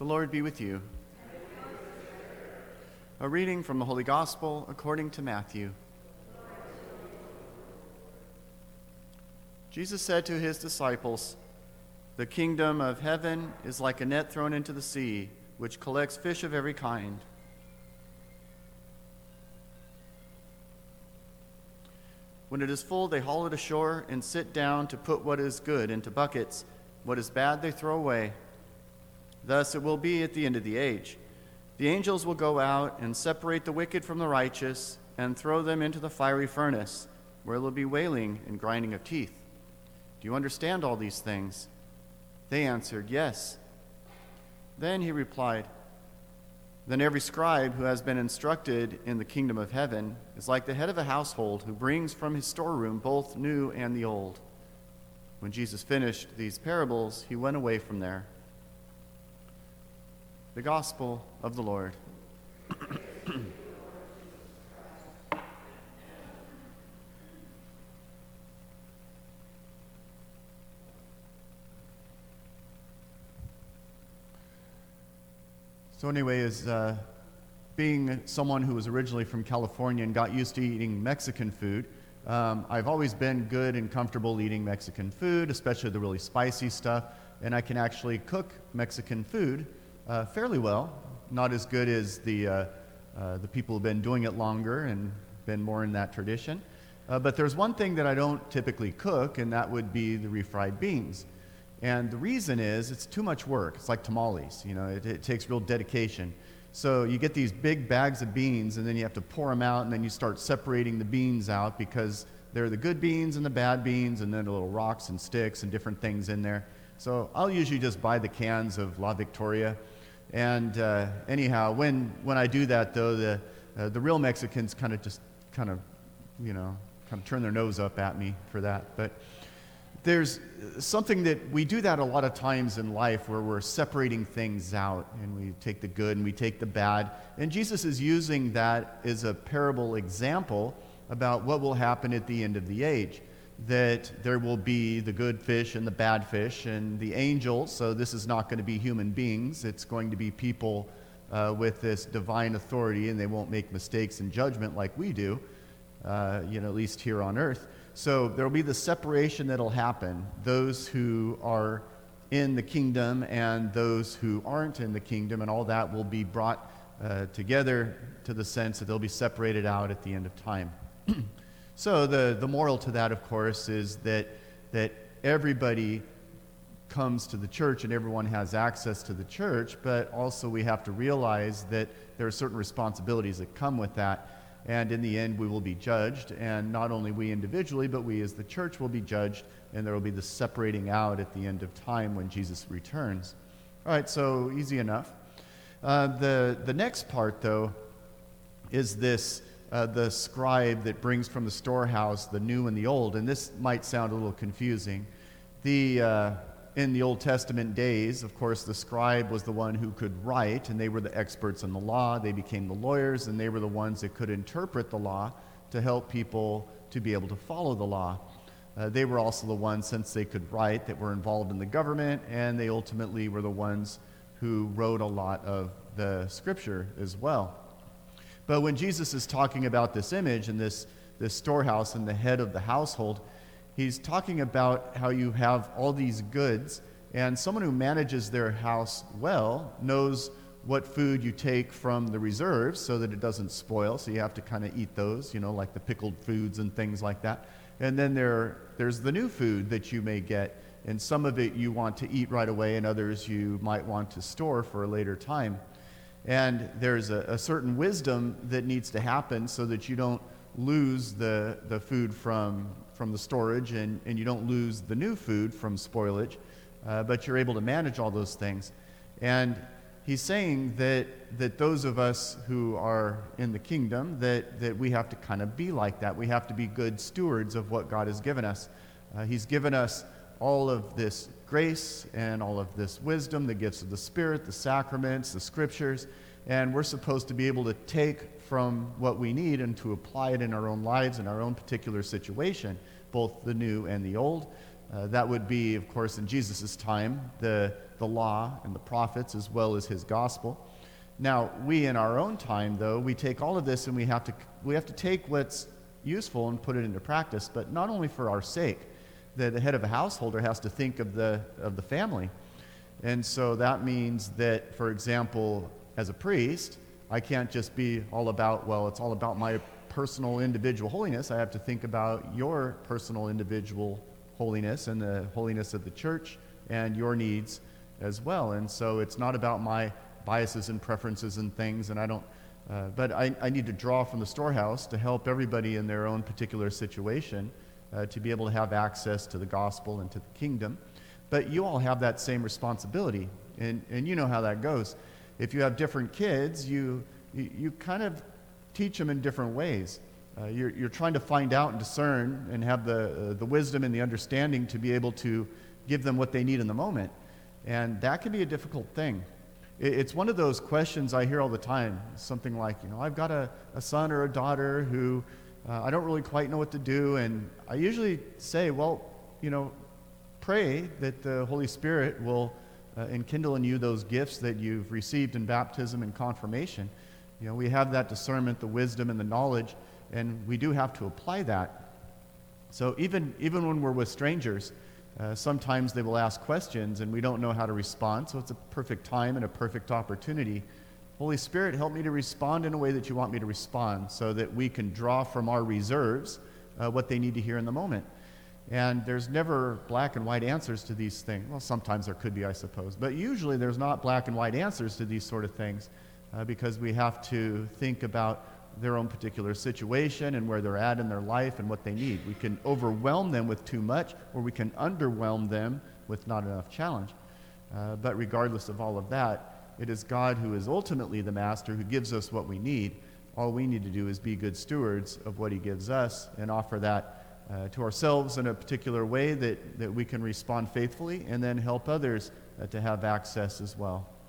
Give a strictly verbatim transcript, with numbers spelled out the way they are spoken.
The Lord be with you. A reading from the Holy Gospel according to Matthew. Jesus said to his disciples, "The kingdom of heaven is like a net thrown into the sea, which collects fish of every kind." When it is full, they haul it ashore and sit down to put what is good into buckets. What is bad, they throw away. Thus it will be at the end of the age. The angels will go out and separate the wicked from the righteous and throw them into the fiery furnace, where there will be wailing and grinding of teeth. Do you understand all these things? They answered, "Yes." Then he replied, "Then every scribe who has been instructed in the kingdom of heaven is like the head of a household who brings from his storeroom both new and the old." When Jesus finished these parables, he went away from there. The Gospel of the Lord. So anyway, as uh, being someone who was originally from California and got used to eating Mexican food, um, I've always been good and comfortable eating Mexican food, especially the really spicy stuff, and I can actually cook Mexican food uh, fairly well. Not as good as the, uh, uh, the people who've been doing it longer and been more in that tradition. Uh, but there's one thing that I don't typically cook, and that would be the refried beans. And the reason is it's too much work. It's like tamales, you know, it, it takes real dedication. So you get these big bags of beans, and then you have to pour them out, and then you start separating the beans out because there are the good beans and the bad beans, and then the little rocks and sticks and different things in there. So I'll usually just buy the cans of La Victoria. And uh, anyhow, when, when I do that, though, the, uh, the real Mexicans kind of just kind of, you know, kind of turn their nose up at me for that. But there's something that we do that a lot of times in life where we're separating things out, and we take the good and we take the bad. And Jesus is using that as a parable example about what will happen at the end of the age, that there will be the good fish and the bad fish and the angels. So this is not going to be human beings. It's going to be people uh, with this divine authority, and they won't make mistakes in judgment like we do, uh, you know, at least here on earth. So there will be the separation that will happen, those who are in the kingdom and those who aren't in the kingdom, and all that will be brought uh, together to the sense that they'll be separated out at the end of time. So the, the moral to that, of course, is that, that everybody comes to the church and everyone has access to the church, but also we have to realize that there are certain responsibilities that come with that. And in the end, we will be judged, and not only we individually, but we as the church will be judged, and there will be the separating out at the end of time when Jesus returns. All right, so easy enough. Uh, the, the next part, though, is this, uh, the scribe that brings from the storehouse the new and the old, and this might sound a little confusing. The... Uh, In the Old Testament days, of course, the scribe was the one who could write, and they were the experts in the law. They became the lawyers, and they were the ones that could interpret the law to help people to be able to follow the law. Uh, they were also the ones, since they could write, that were involved in the government, and they ultimately were the ones who wrote a lot of the scripture as well. But when Jesus is talking about this image and this, this storehouse and the head of the household, he's talking about how you have all these goods, and someone who manages their house well knows what food you take from the reserves so that it doesn't spoil, so you have to kind of eat those, you know, like the pickled foods and things like that. And then there, there's the new food that you may get, and some of it you want to eat right away, and others you might want to store for a later time. And there's a, a certain wisdom that needs to happen so that you don't lose the, the food from from the storage, and, and you don't lose the new food from spoilage, uh, but you're able to manage all those things. And he's saying that that those of us who are in the kingdom, that, that we have to kind of be like that. We have to be good stewards of what God has given us. Uh, he's given us all of this grace and all of this wisdom, the gifts of the Spirit, the sacraments, the scriptures, and we're supposed to be able to take from what we need and to apply it in our own lives, in our own particular situation, both the new and the old. Uh, that would be, of course, in Jesus' time, the, the law and the prophets as well as his gospel. Now, we in our own time, though, we take all of this and we have to we have to take what's useful and put it into practice, but not only for our sake. The, the head of a householder has to think of the of the family. And so that means that, for example, as a priest, I can't just be all about, well, it's all about my personal individual holiness. I have to think about your personal individual holiness and the holiness of the church and your needs as well. And so it's not about my biases and preferences and things, and I don't, uh, but I, I need to draw from the storehouse to help everybody in their own particular situation uh, to be able to have access to the gospel and to the kingdom. But you all have that same responsibility, and, and you know how that goes. If you have different kids, you you, you kind of teach them in different ways. Uh, you're, you're trying to find out and discern and have the, uh, the wisdom and the understanding to be able to give them what they need in the moment. And that can be a difficult thing. It, it's one of those questions I hear all the time, something like, you know, I've got a, a son or a daughter who uh, I don't really quite know what to do. And I usually say, well, you know, pray that the Holy Spirit will uh, enkindle in you those gifts that you've received in baptism and confirmation. You know, we have that discernment, the wisdom, and the knowledge, and we do have to apply that. So even even when we're with strangers, uh, sometimes they will ask questions and we don't know how to respond, so it's a perfect time and a perfect opportunity. Holy Spirit, help me to respond in a way that you want me to respond so that we can draw from our reserves uh, what they need to hear in the moment. And there's never black and white answers to these things. Well, sometimes there could be, I suppose. But usually there's not black and white answers to these sort of things uh, because we have to think about their own particular situation and where they're at in their life and what they need. We can overwhelm them with too much, or we can underwhelm them with not enough challenge. Uh, but regardless of all of that, it is God who is ultimately the master who gives us what we need. All we need to do is be good stewards of what he gives us and offer that Uh, to ourselves in a particular way that, that we can respond faithfully, and then help others uh, to have access as well.